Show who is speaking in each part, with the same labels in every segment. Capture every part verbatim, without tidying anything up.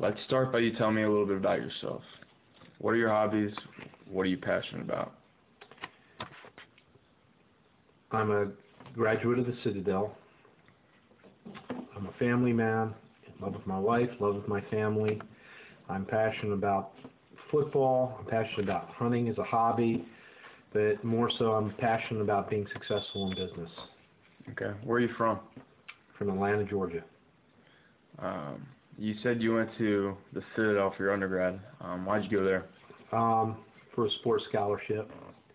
Speaker 1: Let's start by you telling me a little bit about yourself. What are your hobbies? What are you passionate about?
Speaker 2: I'm a graduate of the Citadel. I'm a family man, in love with my wife, love with my family. I'm passionate about football. I'm passionate about hunting as a hobby, but more so I'm passionate about being successful in business.
Speaker 1: Okay. Where are you from?
Speaker 2: From Atlanta, Georgia.
Speaker 1: Um, you said you went to the Citadel for your undergrad. Um, why'd you go there?
Speaker 2: Um, for a sports scholarship.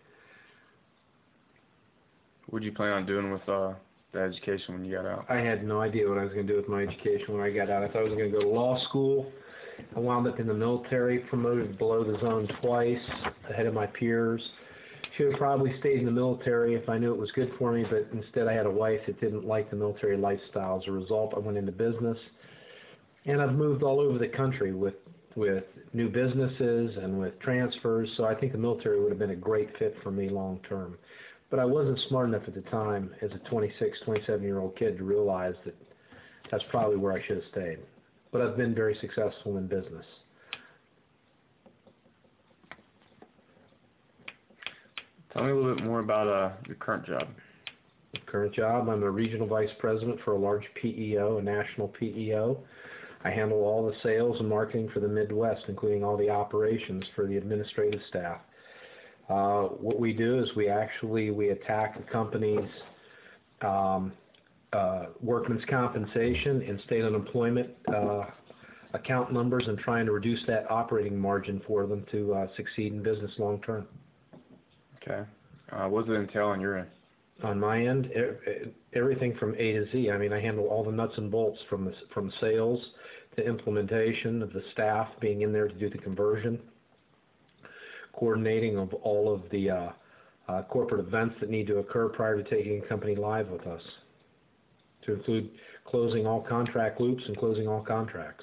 Speaker 1: What did you plan on doing with uh, the education when you got out?
Speaker 2: I had no idea what I was going to do with my education when I got out. I thought I was going to go to law school. I wound up in the military, promoted below the zone twice, ahead of my peers. Should have probably stayed in the military if I knew it was good for me, but instead I had a wife that didn't like the military lifestyle. As a result, I went into business, and I've moved all over the country with with new businesses and with transfers, so I think the military would have been a great fit for me long term. But I wasn't smart enough at the time as a twenty-six, twenty-seven-year-old kid to realize that that's probably where I should have stayed. But I've been very successful in business.
Speaker 1: Tell me a little bit more about uh, your current job.
Speaker 2: Current job, I'm a regional vice president for a large P E O, a national P E O. I handle all the sales and marketing for the Midwest, including all the operations for the administrative staff. Uh, what we do is we actually we attack the company's um, uh, workman's compensation and state unemployment uh, account numbers and trying to reduce that operating margin for them to uh, succeed in business long term.
Speaker 1: Okay. Uh, what does it entail on your end?
Speaker 2: On my end, everything from A to Z. I mean, I handle all the nuts and bolts from the, from sales to implementation of the staff being in there to do the conversion, coordinating of all of the uh, uh, corporate events that need to occur prior to taking a company live with us, to include closing all contract loops and closing all contracts.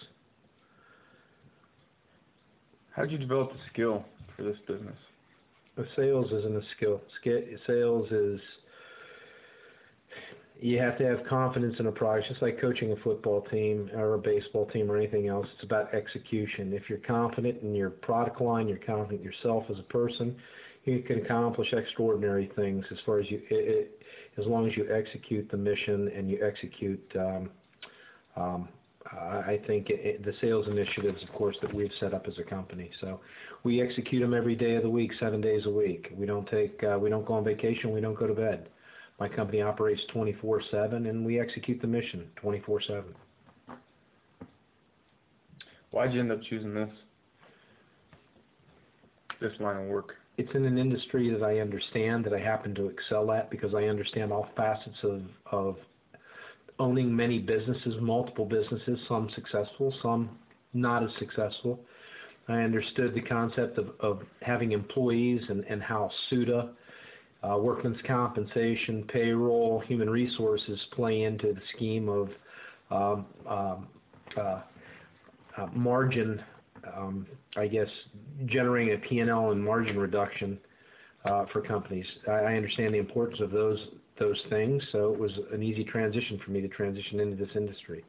Speaker 1: How did you develop the skill for this business?
Speaker 2: The sales isn't a skill. Sales is, you have to have confidence in a product, just like coaching a football team or a baseball team or anything else. It's about execution. If you're confident in your product line, you're confident in yourself as a person, you can accomplish extraordinary things as far as you, it, it, as long as you execute the mission and you execute, um, um, I think it, it, the sales initiatives, of course, that we've set up as a company. So we execute them every day of the week, seven days a week. We don't take, uh, we don't go on vacation. We don't go to bed. My company operates twenty-four seven, and we execute the mission twenty-four seven.
Speaker 1: Why did you end up choosing this, this line of work?
Speaker 2: It's in an industry that I understand, that I happen to excel at, because I understand all facets of, of owning many businesses, multiple businesses, some successful, some not as successful. I understood the concept of, of having employees and, and how SUTA, uh, workman's compensation, payroll, human resources play into the scheme of um, um, uh, uh, margin, um, I guess, generating a P and L and margin reduction uh, for companies. I, I understand the importance of those those things, so it was an easy transition for me to transition into this industry.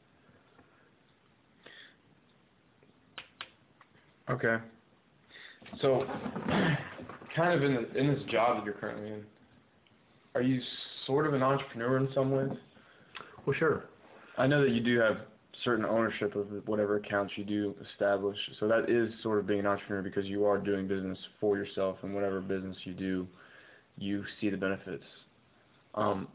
Speaker 1: Okay. So, kind of in the, in this job that you're currently in, are you sort of an entrepreneur in some ways?
Speaker 2: Well, sure.
Speaker 1: I know that you do have certain ownership of whatever accounts you do establish, so that is sort of being an entrepreneur because you are doing business for yourself, and whatever business you do, you see the benefits. Um,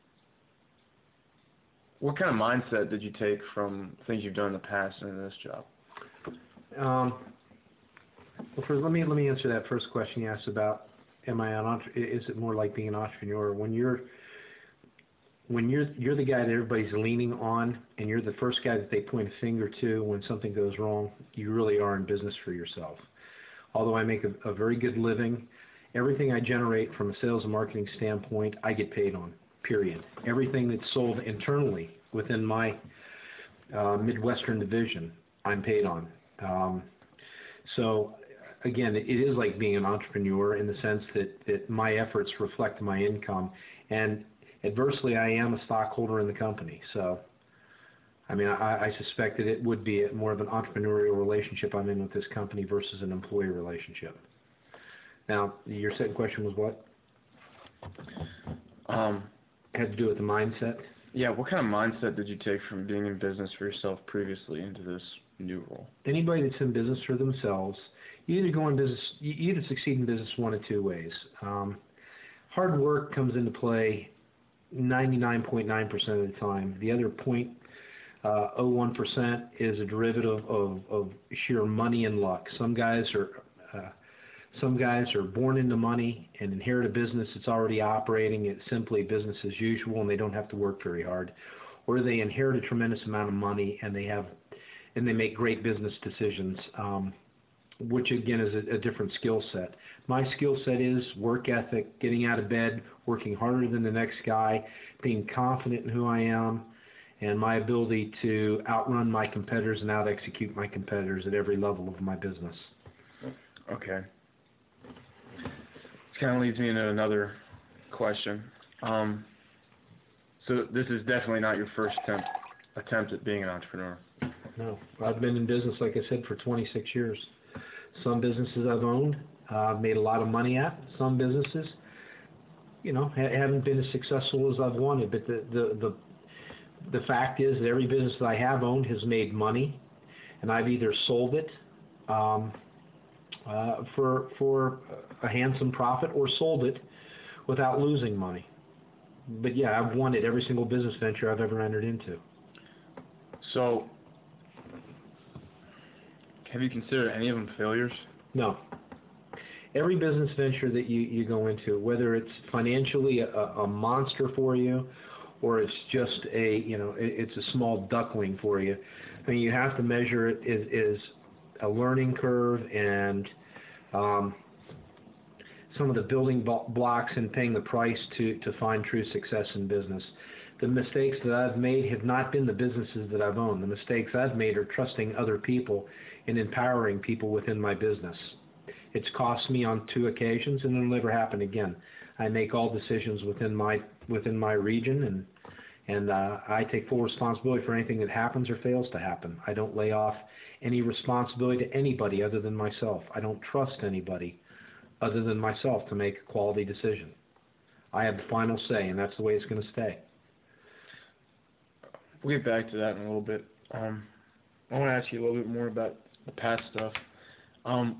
Speaker 1: what kind of mindset did you take from things you've done in the past and in this job?
Speaker 2: Um, well, first, let me let me answer that first question you asked about. Am I an entre- Is it more like being an entrepreneur when you're when you're you're the guy that everybody's leaning on, and you're the first guy that they point a finger to when something goes wrong? You really are in business for yourself. Although I make a, a very good living, everything I generate from a sales and marketing standpoint, I get paid on, period. Everything that's sold internally within my uh, Midwestern division, I'm paid on. Um, so, again, it is like being an entrepreneur in the sense that, that my efforts reflect my income. And adversely, I am a stockholder in the company. So I mean, I, I suspect that it would be more of an entrepreneurial relationship I'm in with this company versus an employee relationship. Now, your second question was what?
Speaker 1: Um,
Speaker 2: Had to do with the mindset?
Speaker 1: yeah, what kind of mindset did you take from being in business for yourself previously into this new role?
Speaker 2: Anybody that's in business for themselves, you either go in business, you you either succeed in business one of two ways. Um, hard work comes into play ninety-nine point nine percent of the time. The other zero point zero one percent is a derivative of, of sheer money and luck. Some guys are uh, some guys are born into money and inherit a business that's already operating. It's simply business as usual, and they don't have to work very hard. Or they inherit a tremendous amount of money and they have and they make great business decisions, um, which again is a, a different skill set. My skill set is work ethic, getting out of bed, working harder than the next guy, being confident in who I am, and my ability to outrun my competitors and out-execute my competitors at every level of my business.
Speaker 1: Okay. This kind of leads me into another question. Um, so this is definitely not your first attempt, attempt at being an entrepreneur.
Speaker 2: No, I've been in business, like I said, for twenty-six years. Some businesses I've owned, uh, I've made a lot of money at. Some businesses, you know, ha- haven't been as successful as I've wanted. But the, the, the, the fact is that every business that I have owned has made money, and I've either sold it um, uh, for, for a handsome profit or sold it without losing money. But yeah, I've won at every single business venture I've ever entered into.
Speaker 1: So, have you considered any of them failures?
Speaker 2: No. Every business venture that you, you go into, whether it's financially a, a monster for you or it's just a, you know, it, it's a small duckling for you, I mean, you have to measure it as, as a learning curve and um, some of the building blocks and paying the price to, to find true success in business. The mistakes that I've made have not been the businesses that I've owned. The mistakes I've made are trusting other people and empowering people within my business. It's cost me on two occasions, and it'll never happen again. I make all decisions within my within my region, and and uh, I take full responsibility for anything that happens or fails to happen. I don't lay off any responsibility to anybody other than myself. I don't trust anybody other than myself to make a quality decision. I have the final say, and that's the way it's going to stay.
Speaker 1: We'll get back to that in a little bit. Um, I want to ask you a little bit more about the past stuff. Um,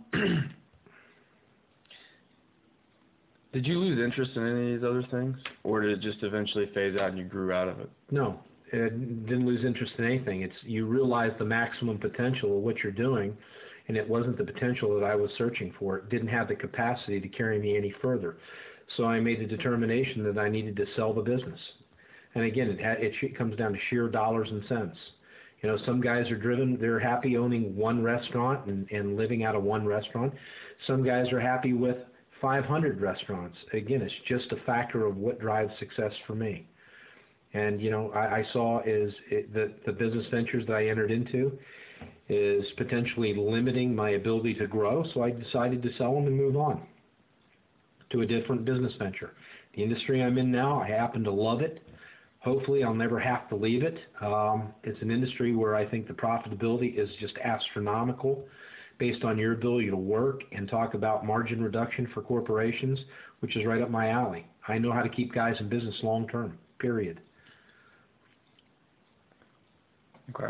Speaker 1: did you lose interest in any of these other things, or did it just eventually phase out and you grew out of it?
Speaker 2: No, it didn't lose interest in anything. It's you realize the maximum potential of what you're doing, and it wasn't the potential that I was searching for. It didn't have the capacity to carry me any further. So I made the determination that I needed to sell the business. And again, it, ha- it comes down to sheer dollars and cents. You know, some guys are driven, they're happy owning one restaurant and, and living out of one restaurant. Some guys are happy with five hundred restaurants. Again, it's just a factor of what drives success for me. And, you know, I, I saw is it, the, the business ventures that I entered into is potentially limiting my ability to grow, so I decided to sell them and move on to a different business venture. The industry I'm in now, I happen to love it. Hopefully I'll never have to leave it. Um, it's an industry where I think the profitability is just astronomical based on your ability to work and talk about margin reduction for corporations, which is right up my alley. I know how to keep guys in business long term, period.
Speaker 1: Okay.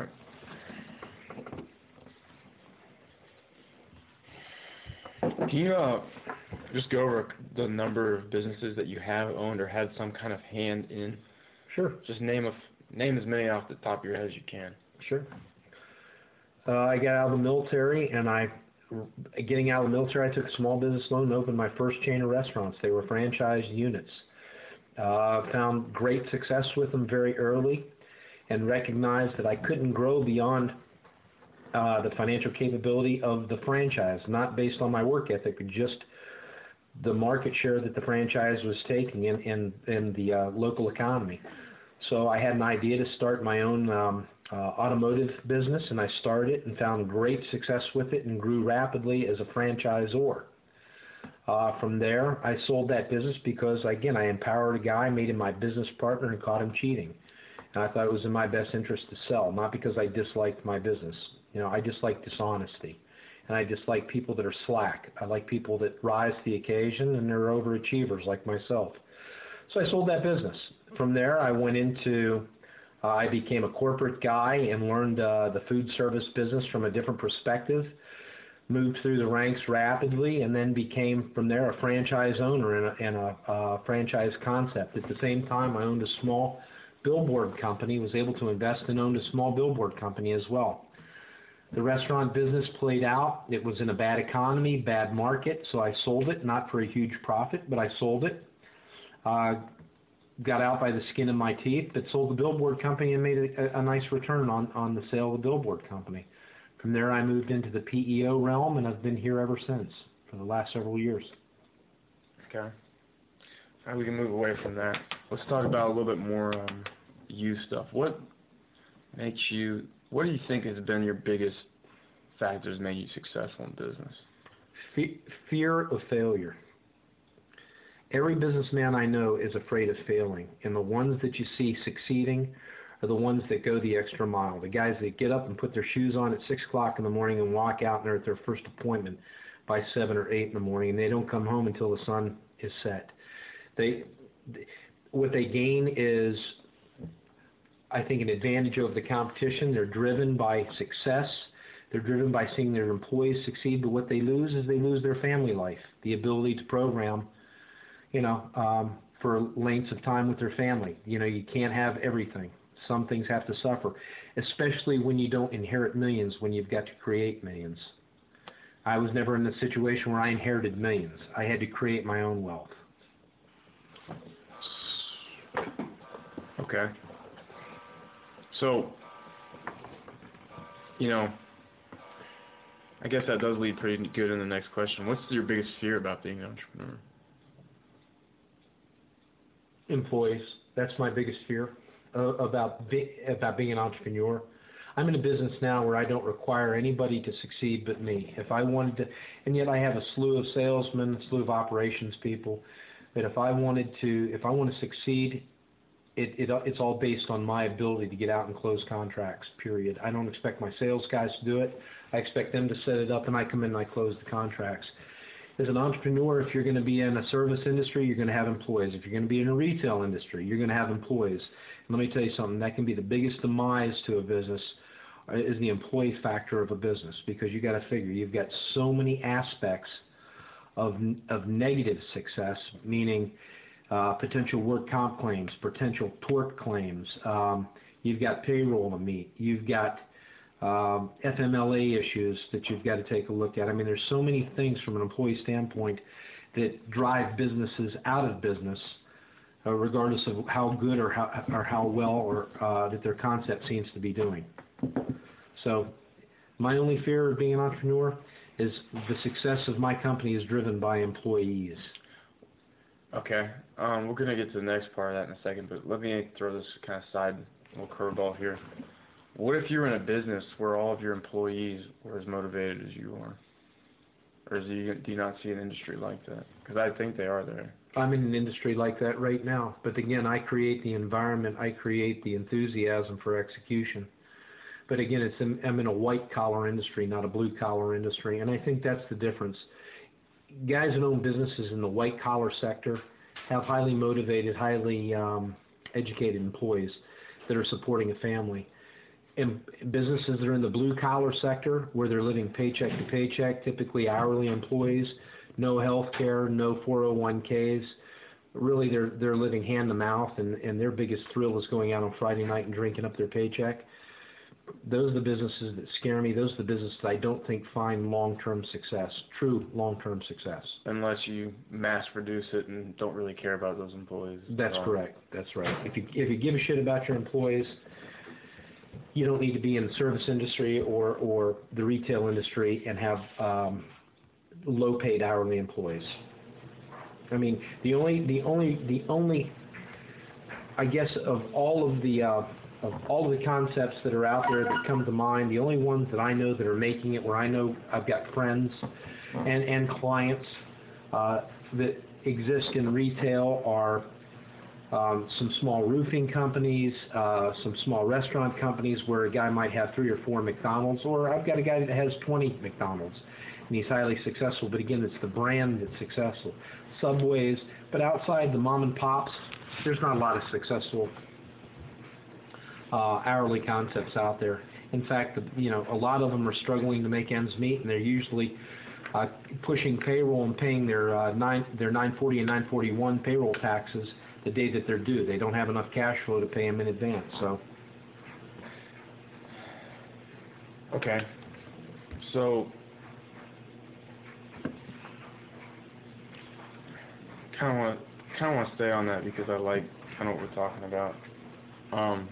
Speaker 1: Can you uh, just go over the number of businesses that you have owned or had some kind of hand in?
Speaker 2: Sure.
Speaker 1: Just name a, name as many off the top of your head as you can.
Speaker 2: Sure. Uh, I got out of the military, and I, getting out of the military, I took a small business loan and opened my first chain of restaurants. They were franchised units. Uh, found great success with them very early, and recognized that I couldn't grow beyond uh, the financial capability of the franchise, not based on my work ethic, but just the market share that the franchise was taking in, in, in the uh, local economy. So I had an idea to start my own um, uh, automotive business, and I started it and found great success with it and grew rapidly as a franchisor. Uh, from there, I sold that business because, again, I empowered a guy, made him my business partner, and caught him cheating. And I thought it was in my best interest to sell, not because I disliked my business. You know, I dislike dishonesty. And I dislike people that are slack. I like people that rise to the occasion and they're overachievers like myself. So I sold that business. From there, I went into, uh, I became a corporate guy and learned uh, the food service business from a different perspective, moved through the ranks rapidly, and then became, from there, a franchise owner and a, and a uh, franchise concept. At the same time, I owned a small billboard company, was able to invest and owned a small billboard company as well. The restaurant business played out. It was in a bad economy, bad market, so I sold it, not for a huge profit, but I sold it. Uh, got out by the skin of my teeth, but sold the billboard company and made a, a nice return on, on the sale of the billboard company. From there, I moved into the P E O realm, and I've been here ever since for the last several years.
Speaker 1: Okay. Now we can move away from that. Let's talk about a little bit more um, you stuff. What makes you, what do you think has been your biggest factors making you successful in business?
Speaker 2: Fe- fear of failure. Every businessman I know is afraid of failing, and the ones that you see succeeding are the ones that go the extra mile. The guys that get up and put their shoes on at six o'clock in the morning and walk out and they're at their first appointment by seven or eight in the morning, and they don't come home until the sun is set. They, what they gain is, I think, an advantage over the competition. They're driven by success. They're driven by seeing their employees succeed, but what they lose is they lose their family life, the ability to program, you know, um, for lengths of time with their family. You know, you can't have everything. Some things have to suffer, especially when you don't inherit millions, when you've got to create millions. I was never in a situation where I inherited millions. I had to create my own wealth.
Speaker 1: Okay. So, you know, I guess that does lead pretty good in the next question. What's your biggest fear about being an entrepreneur?
Speaker 2: Employees. That's my biggest fear uh, about be, about being an entrepreneur. I'm in a business now where I don't require anybody to succeed but me. If I wanted to, and yet I have a slew of salesmen, a slew of operations people, that if I wanted to, if I want to succeed, it, it it's all based on my ability to get out and close contracts, period. I don't expect my sales guys to do it. I expect them to set it up, and I come in and I close the contracts. As an entrepreneur, if you're going to be in a service industry, you're going to have employees. If you're going to be in a retail industry, you're going to have employees. And let me tell you something, that can be the biggest demise to a business, is the employee factor of a business, because you got to figure you've got so many aspects of of negative success, meaning uh, potential work comp claims, potential tort claims. Um, you've got payroll to meet. You've got Um, F M L A issues that you've got to take a look at. I mean, there's so many things from an employee standpoint that drive businesses out of business, uh, regardless of how good or how or how well or uh, that their concept seems to be doing. So, my only fear of being an entrepreneur is the success of my company is driven by employees.
Speaker 1: Okay, um, we're going to get to the next part of that in a second, but let me throw this kind of side little curveball here. What if you were in a business where all of your employees were as motivated as you are? Or is you, do you not see an industry like that? Because I think they are there.
Speaker 2: I'm in an industry like that right now. But again, I create the environment. I create the enthusiasm for execution. But again, it's in, I'm in a white-collar industry, not a blue-collar industry. And I think that's the difference. Guys that own businesses in the white-collar sector have highly motivated, highly um, educated employees that are supporting a family. In businesses that are in the blue-collar sector, where they're living paycheck to paycheck, typically hourly employees, no health care, no four oh one Ks. Really, they're they're living hand-to-mouth, and, and their biggest thrill is going out on Friday night and drinking up their paycheck. Those are the businesses that scare me. Those are the businesses that I don't think find long-term success, true long-term success.
Speaker 1: Unless you mass-produce it and don't really care about those employees.
Speaker 2: That's correct. That's right. If you if you give a shit about your employees, you don't need to be in the service industry or, or the retail industry and have um, low-paid hourly employees. I mean, the only, the only, the only, I guess, of all of the uh, of all of the concepts that are out there that come to mind, the only ones that I know that are making it, where I know I've got friends and and clients uh, that exist in retail, are um, some small roofing companies, uh, some small restaurant companies where a guy might have three or four McDonald's, or I've got a guy that has twenty McDonald's, and he's highly successful. But again, it's the brand that's successful. Subways, but outside the mom and pops, there's not a lot of successful uh, hourly concepts out there. In fact, you know, a lot of them are struggling to make ends meet, and they're usually uh, pushing payroll and paying their uh, nine their nine forty and nine forty-one payroll taxes the day that they're due. They don't have enough cash flow to pay them in advance. So,
Speaker 1: okay, so kind of want kind of want to stay on that because I like kind of what we're talking about. Um,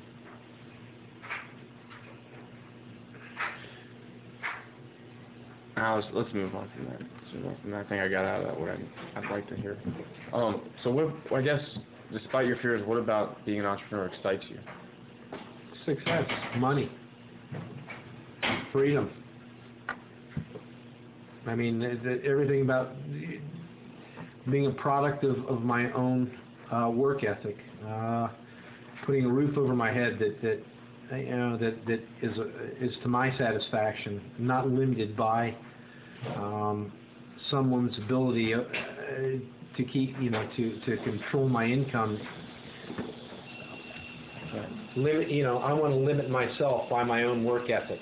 Speaker 1: Now let's, let's move on from that. So from that thing I got out of that, what I'd, I'd like to hear. Um, so what, I guess, despite your fears, what about being an entrepreneur excites you?
Speaker 2: success, money, freedom. I mean, th- th- everything about being a product of, of my own uh, work ethic, uh, putting a roof over my head that, that you know, that, that is, a, is to my satisfaction, not limited by um, someone's ability uh, to keep, you know, to, to control my income. Limit, you know, I want to limit myself by my own work ethic.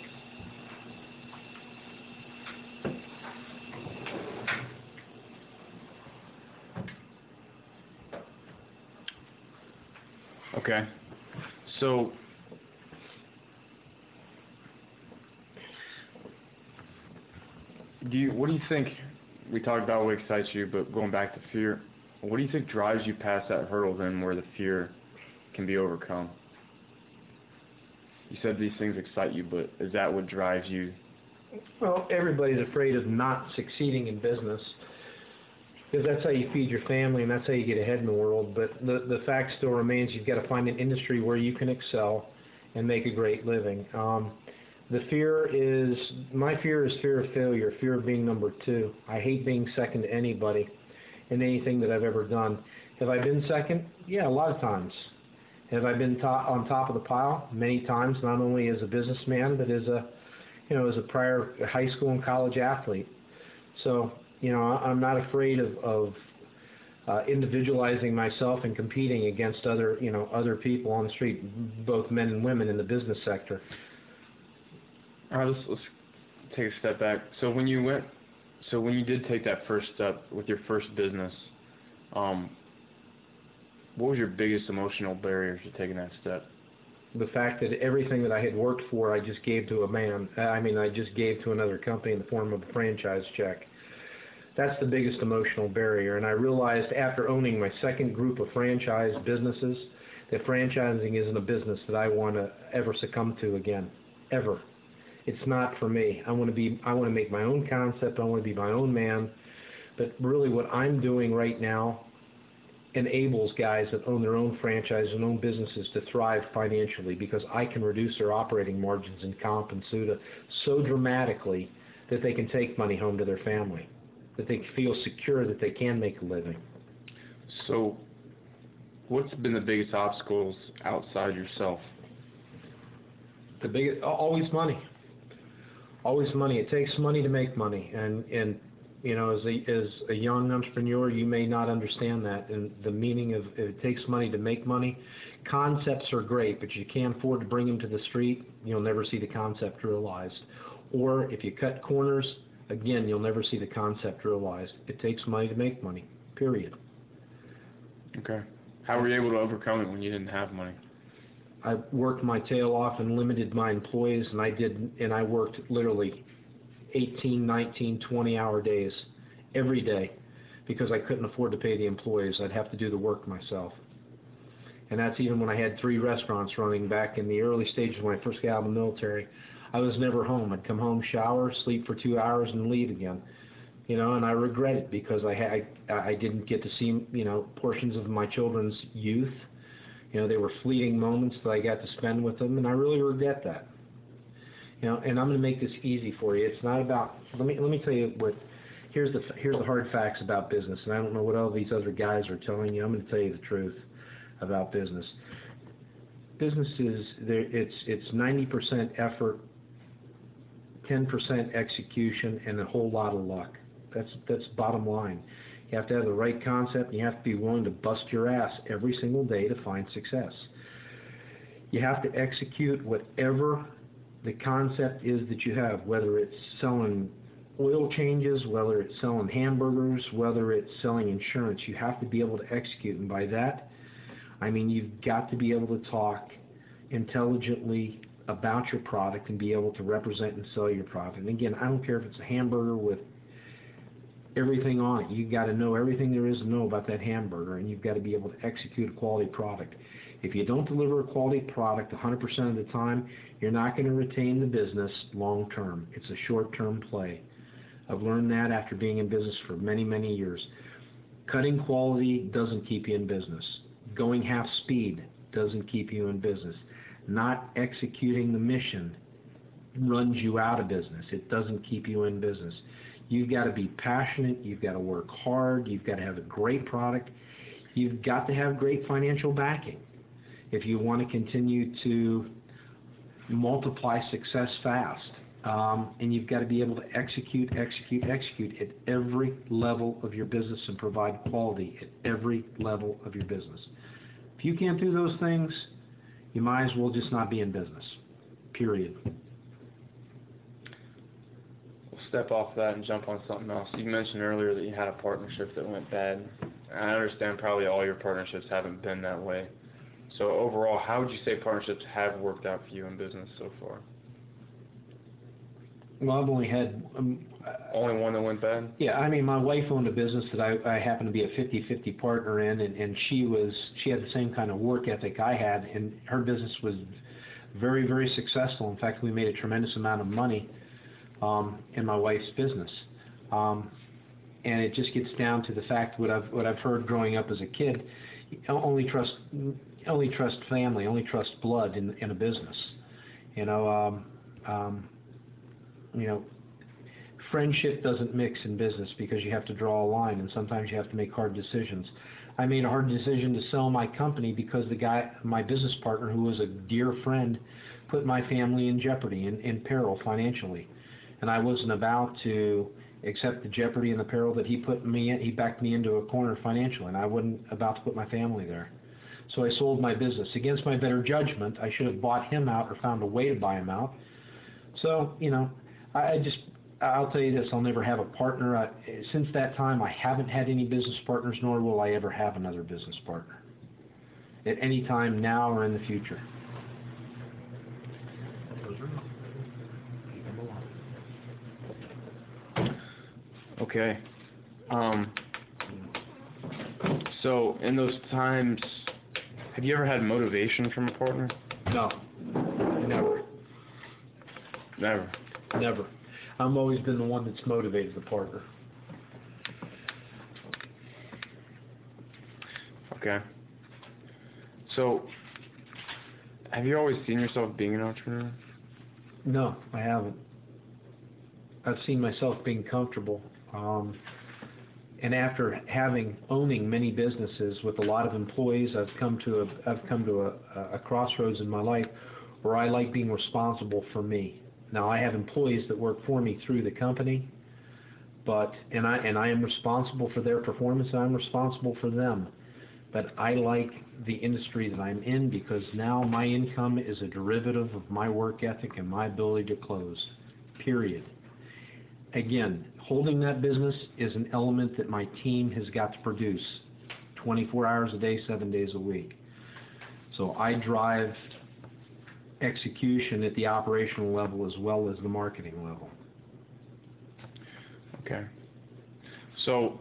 Speaker 1: Okay. So, do you, what do you think, we talked about what excites you, but going back to fear, what do you think drives you past that hurdle then where the fear can be overcome? You said these things excite you, but is that what drives you?
Speaker 2: Well, everybody's afraid of not succeeding in business because that's how you feed your family and that's how you get ahead in the world. But the, the fact still remains you've got to find an industry where you can excel and make a great living. Um, the fear is, my fear is fear of failure, fear of being number two. I hate being second to anybody in anything that I've ever done. Have I been second? Yeah, a lot of times. Have I been top, on top of the pile? Many times, not only as a businessman, but as a, you know, as a prior high school and college athlete. So, you know, I'm not afraid of, of uh, individualizing myself and competing against other, you know, other people on the street, both men and women in the business sector.
Speaker 1: All right, let's, let's take a step back. So when you went, so when you did take that first step with your first business, um, what was your biggest emotional barrier to taking that step?
Speaker 2: The fact that everything that I had worked for, I just gave to a man. I mean, I just gave to another company in the form of a franchise check. That's the biggest emotional barrier. And I realized after owning my second group of franchise businesses that franchising isn't a business that I want to ever succumb to again, ever. It's not for me. I want to be. I want to make my own concept. I want to be my own man. But really, what I'm doing right now enables guys that own their own franchise and own businesses to thrive financially because I can reduce their operating margins in comp and SUTA so dramatically that they can take money home to their family, that they feel secure that they can make a living.
Speaker 1: So, what's been the biggest obstacles outside yourself?
Speaker 2: The biggest, always money. Always money. It takes money to make money, and and you know, as a as a young entrepreneur, you may not understand that and the meaning of it takes money to make money. Concepts are great, but you can't afford to bring them to the street. You'll never see the concept realized. Or if you cut corners, again, you'll never see the concept realized. It takes money to make money. Period.
Speaker 1: Okay. How were you able to overcome it when you didn't have money?
Speaker 2: I worked my tail off and limited my employees, and I did, and I worked literally eighteen, nineteen, twenty hour days every day because I couldn't afford to pay the employees. I'd have to do the work myself. And that's even when I had three restaurants running back in the early stages when I first got out of the military. I was never home. I'd come home, shower, sleep for two hours, and leave again. You know, and I regret it because I had, I didn't get to see, you know, portions of my children's youth. You know, they were fleeting moments that I got to spend with them, and I really regret that. You know, and I'm going to make this easy for you. It's not about. Let me let me tell you what. Here's the here's the hard facts about business, and I don't know what all these other guys are telling you. I'm going to tell you the truth. about business. Business is there. It's it's ninety percent effort, ten percent execution, and a whole lot of luck. That's that's bottom line. You have to have the right concept, and you have to be willing to bust your ass every single day to find success. You have to execute whatever the concept is that you have, whether it's selling oil changes, whether it's selling hamburgers, whether it's selling insurance. You have to be able to execute, and by that, I mean you've got to be able to talk intelligently about your product and be able to represent and sell your product. And again, I don't care if it's a hamburger with everything on it. You've got to know everything there is to know about that hamburger, and you've got to be able to execute a quality product. If you don't deliver a quality product one hundred percent of the time, you're not going to retain the business long term. It's a short-term play. I've learned that after being in business for many, many years. Cutting quality doesn't keep you in business. Going half speed doesn't keep you in business. Not executing the mission runs you out of business. It doesn't keep you in business. You've got to be passionate. You've got to work hard. You've got to have a great product. You've got to have great financial backing if you want to continue to multiply success fast. Um, and you've got to be able to execute, execute, execute at every level of your business and provide quality at every level of your business. If you can't do those things, you might as well just not be in business, period.
Speaker 1: We'll step off that and jump on something else. You mentioned earlier that you had a partnership that went bad. I understand probably all your partnerships haven't been that way. So overall, how would you say partnerships have worked out for you in business so far?
Speaker 2: Well, I've only had... Um,
Speaker 1: only one that went bad?
Speaker 2: Yeah, I mean, my wife owned a business that I, I happened to be a fifty-fifty partner in, and, and she was she had the same kind of work ethic I had, and her business was very, very successful. In fact, we made a tremendous amount of money um, in my wife's business. Um, and it just gets down to the fact what I've what I've heard growing up as a kid: only trust only trust family, only trust blood in in a business. You know. Um, um, You know, friendship doesn't mix in business because you have to draw a line, and sometimes you have to make hard decisions. I made a hard decision to sell my company because the guy, my business partner, who was a dear friend, put my family in jeopardy, in, in peril financially. And I wasn't about to accept the jeopardy and the peril that he put me in. He backed me into a corner financially, and I wasn't about to put my family there. So I sold my business. Against my better judgment, I should have bought him out or found a way to buy him out. So, you know, I just, I'll tell you this, I'll never have a partner. I, since that time, I haven't had any business partners, nor will I ever have another business partner at any time now or in the future.
Speaker 1: Okay. Um, so in those times, have you ever had motivation from a partner?
Speaker 2: No, never.
Speaker 1: Never.
Speaker 2: Never. I've always been the one that's motivated the partner.
Speaker 1: Okay. So, have you always seen yourself being an entrepreneur?
Speaker 2: No, I haven't. I've seen myself being comfortable. Um, and after having, owning many businesses with a lot of employees, I've come to a, I've come to a, a crossroads in my life where I like being responsible for me. Now, I have employees that work for me through the company, but and I and I am responsible for their performance, and I'm responsible for them. But I like the industry that I'm in because now my income is a derivative of my work ethic and my ability to close, period. Again, holding that business is an element that my team has got to produce twenty-four hours a day, seven days a week. So I drive execution at the operational level as well as the marketing level.
Speaker 1: Okay. So,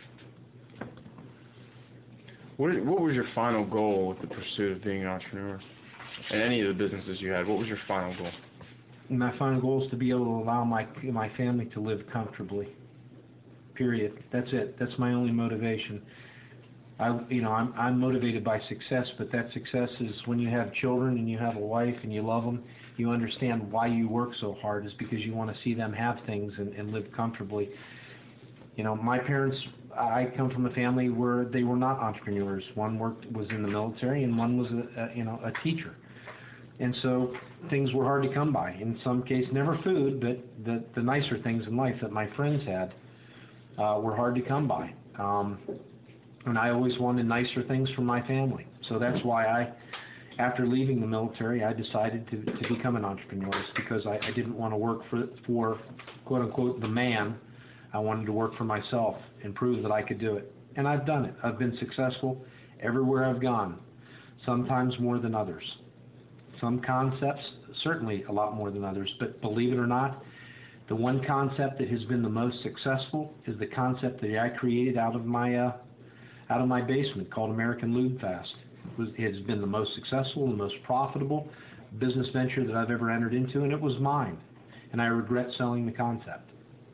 Speaker 1: what what was your final goal with the pursuit of being an entrepreneur? In any of the businesses you had, what was your final goal?
Speaker 2: My final goal is to be able to allow my my family to live comfortably. Period. That's it. That's my only motivation. I, you know, I'm, I'm motivated by success, but that success is when you have children and you have a wife and you love them, you understand why you work so hard is because you want to see them have things and, and live comfortably. You know, my parents I come from a family where they were not entrepreneurs. One worked was in the military, and one was a, a you know a teacher. And so things were hard to come by. In some cases, never food, but the the nicer things in life that my friends had uh, were hard to come by. Um, and I always wanted nicer things for my family. So that's why I, after leaving the military, I decided to, to become an entrepreneur. It's because I, I didn't want to work for for quote unquote the man. I wanted to work for myself and prove that I could do it. And I've done it. I've been successful everywhere I've gone, sometimes more than others. Some concepts, certainly a lot more than others, but believe it or not, the one concept that has been the most successful is the concept that I created out of my uh, out of my basement called American Lube Fast. It, was, it has been the most successful, the most profitable business venture that I've ever entered into, and it was mine. And I regret selling the concept.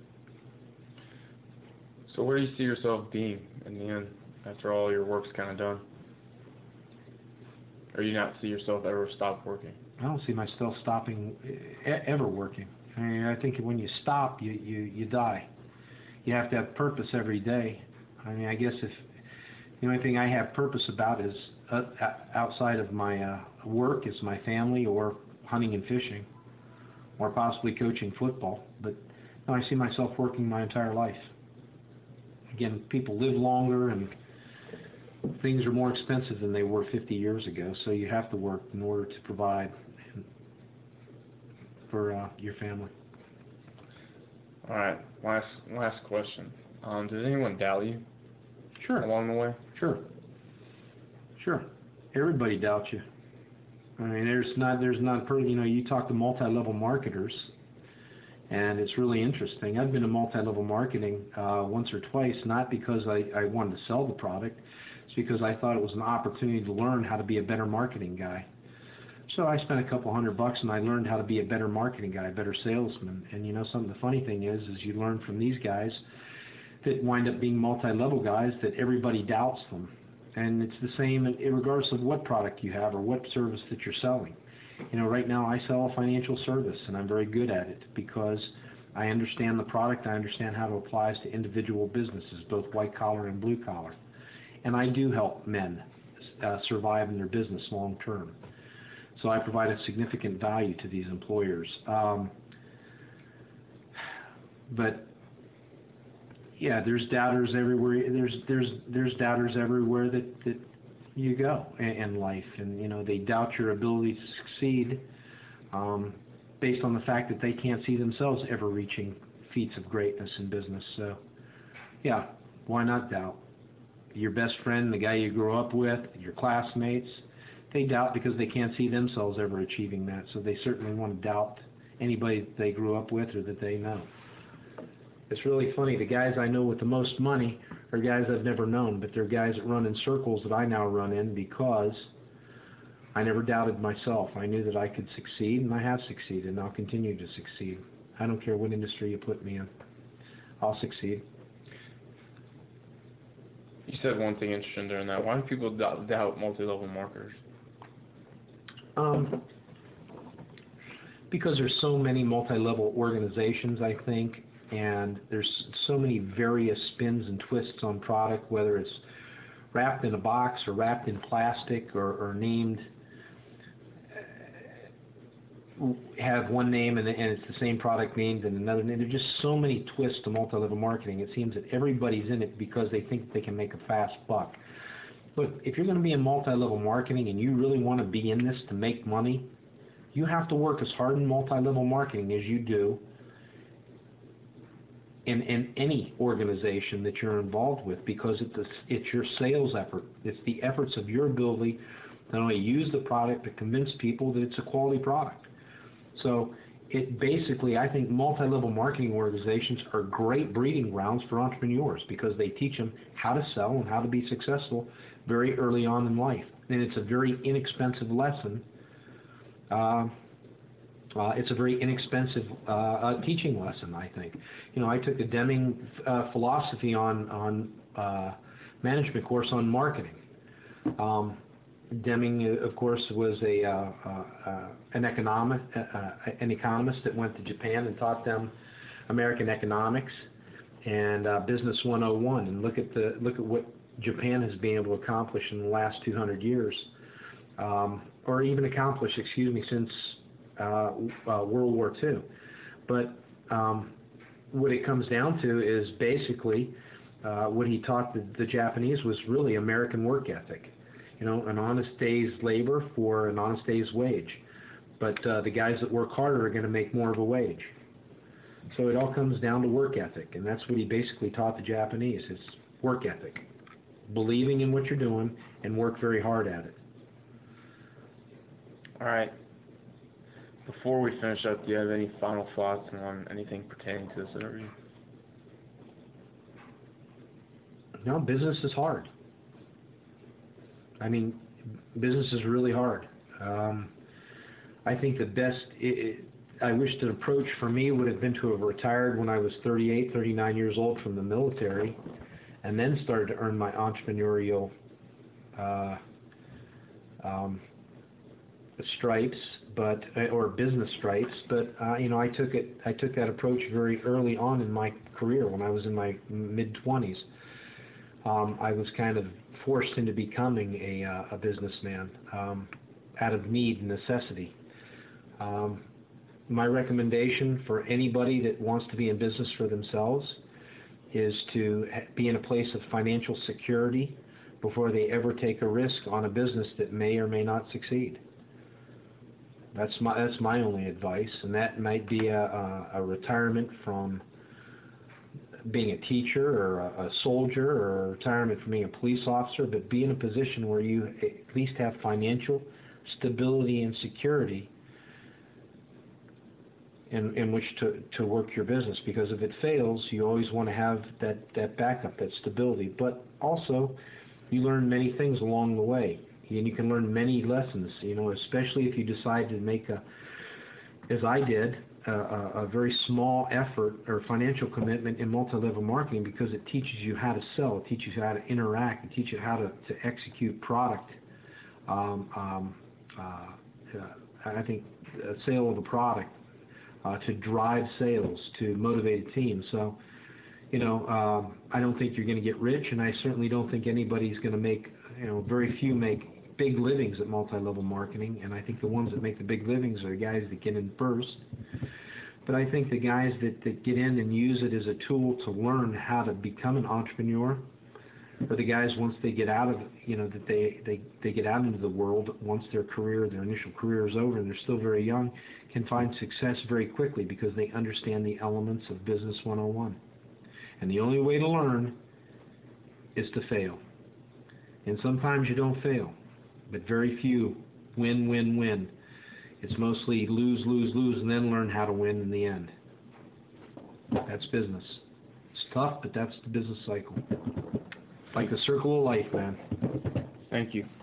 Speaker 1: So where do you see yourself being in the end, after all your work's kind of done? Or do you not see yourself ever stop working?
Speaker 2: I don't see myself stopping, e- ever working. I mean, I think when you stop, you, you, you die. You have to have purpose every day. I mean, I guess if the only thing I have purpose about is uh, outside of my uh, work is my family or hunting and fishing or possibly coaching football. But no, I see myself working my entire life. Again, people live longer and things are more expensive than they were fifty years ago, so you have to work in order to provide for uh, your family.
Speaker 1: All right, last last question. Um, does anyone doubt you?
Speaker 2: Sure.
Speaker 1: Along the way?
Speaker 2: Sure. Sure. Everybody doubts you. I mean, there's not, there's not, you know, you talk to multi-level marketers, and it's really interesting. I've been in multi-level marketing uh, once or twice, not because I, I wanted to sell the product. It's because I thought it was an opportunity to learn how to be a better marketing guy. So I spent a couple hundred bucks and I learned how to be a better marketing guy, a better salesman. And you know, something, the funny thing is, is you learn from these guys that wind up being multi-level guys that everybody doubts them. And it's the same regardless of what product you have or what service that you're selling. You know, right now I sell a financial service and I'm very good at it because I understand the product, I understand how it applies to individual businesses, both white collar and blue collar. And I do help men uh, survive in their business long term. So I provide a significant value to these employers. Um, but yeah, there's doubters everywhere. There's there's there's doubters everywhere that, that you go in, in life, and you know they doubt your ability to succeed um, based on the fact that they can't see themselves ever reaching feats of greatness in business. So yeah, why not doubt? Your best friend, the guy you grew up with, your classmates, they doubt because they can't see themselves ever achieving that. So they certainly want to doubt anybody that they grew up with or that they know. It's really funny. The guys I know with the most money are guys I've never known, but they're guys that run in circles that I now run in because I never doubted myself. I knew that I could succeed, and I have succeeded, and I'll continue to succeed. I don't care what industry you put me in. I'll succeed.
Speaker 1: You said one thing interesting during that. Why do people doubt, doubt multi-level marketers?
Speaker 2: Um, because there's so many multi-level organizations, I think, and there's so many various spins and twists on product, whether it's wrapped in a box or wrapped in plastic or, or named, have one name and, and it's the same product named in another name. There's just so many twists to multi-level marketing. It seems that everybody's in it because they think they can make a fast buck. Look, if you're going to be in multi-level marketing and you really want to be in this to make money, you have to work as hard in multi-level marketing as you do in, in any organization that you're involved with, because it's, it's your sales effort. It's the efforts of your ability to not only use the product to convince people that it's a quality product. So it basically, I think multi-level marketing organizations are great breeding grounds for entrepreneurs because they teach them how to sell and how to be successful very early on in life. And it's a very inexpensive lesson. Uh, uh, it's a very inexpensive uh, uh, teaching lesson, I think. You know, I took a Deming uh, philosophy on, on uh, management course on marketing. Um, Deming, of course, was a uh, uh, an economic uh, an economist that went to Japan and taught them American economics, and uh, Business one oh one, and look at the look at what Japan has been able to accomplish in the last two hundred years, um, or even accomplish, excuse me, since uh, uh, World War Two. But um, what it comes down to is basically uh, what he taught the, the Japanese was really American work ethic. You know, an honest day's labor for an honest day's wage. But uh, the guys that work harder are going to make more of a wage. So it all comes down to work ethic, and that's what he basically taught the Japanese, is work ethic. Believing in what you're doing and work very hard at it.
Speaker 1: All right. Before we finish up, do you have any final thoughts on anything pertaining to this interview?
Speaker 2: No, business is hard. I mean, business is really hard. Um, I think the best, it, it, I wish the approach for me would have been to have retired when I was thirty-eight, thirty-nine years old from the military, and then started to earn my entrepreneurial uh, um, stripes, but or business stripes. But uh, you know, I took it. I took that approach very early on in my career when I was in my mid twenties. Um, I was kind of forced into becoming a, uh, a businessman um, out of need and necessity. Um, my recommendation for anybody that wants to be in business for themselves is to be in a place of financial security before they ever take a risk on a business that may or may not succeed. That's my that's my only advice, and that might be a, a, a retirement from being a teacher or a, a soldier, or a retirement from being a police officer, but be in a position where you at least have financial stability and security in, in which to, to work your business. Because if it fails, you always want to have that, that backup, that stability. But also, you learn many things along the way, and you can learn many lessons, you know, especially if you decide to make a, as I did, A, a very small effort or financial commitment in multi-level marketing, because it teaches you how to sell, it teaches you how to interact, it teaches you how to, to execute product. Um, um, uh, I think a sale of a product, uh, to drive sales, to motivate a team. So, you know, um, I don't think you're going to get rich, and I certainly don't think anybody's going to make, you know, very few make big livings at multi-level marketing, and I think the ones that make the big livings are the guys that get in first. But I think the guys that, that get in and use it as a tool to learn how to become an entrepreneur, or the guys once they get out of, you know, that they, they, they get out into the world, once their career, their initial career is over and they're still very young, can find success very quickly because they understand the elements of Business one oh one. And the only way to learn is to fail. And sometimes you don't fail, but very few win, win, win. It's mostly lose, lose, lose, and then learn how to win in the end. That's business. It's tough, but that's the business cycle. Like the circle of life, man.
Speaker 1: Thank you.